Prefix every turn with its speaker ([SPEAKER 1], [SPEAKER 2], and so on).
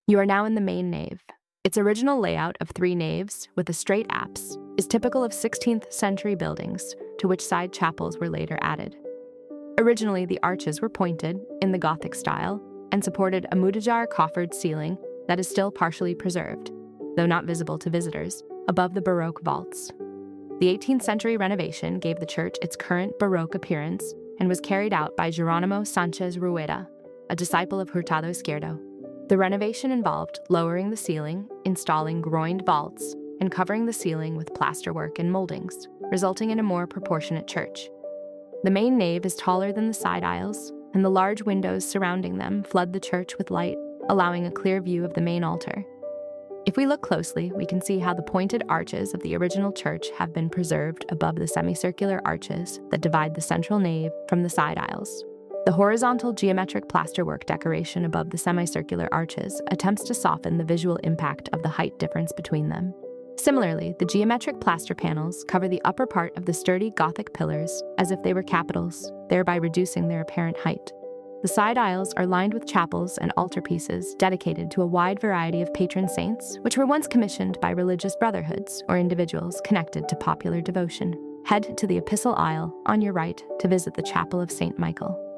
[SPEAKER 1] You are now in the main nave. Its original layout of 3 naves with a straight apse is typical of 16th century buildings, to which side chapels were later added. Originally, the arches were pointed in the Gothic style and supported a Mudejar coffered ceiling that is still partially preserved, though not visible to visitors, above the Baroque vaults. The 18th century renovation gave the church its current Baroque appearance and was carried out by Geronimo Sanchez Rueda, a disciple of Hurtado Izquierdo. The renovation involved lowering the ceiling, installing groined vaults, and covering the ceiling with plasterwork and moldings, resulting in a more proportionate church. The main nave is taller than the side aisles, and the large windows surrounding them flood the church with light, allowing a clear view of the main altar. If we look closely, we can see how the pointed arches of the original church have been preserved above the semicircular arches that divide the central nave from the side aisles. The horizontal geometric plasterwork decoration above the semicircular arches attempts to soften the visual impact of the height difference between them. Similarly, the geometric plaster panels cover the upper part of the sturdy Gothic pillars as if they were capitals, thereby reducing their apparent height. The side aisles are lined with chapels and altarpieces dedicated to a wide variety of patron saints, which were once commissioned by religious brotherhoods or individuals connected to popular devotion. Head to the Epistle Aisle on your right to visit the Chapel of St. Michael.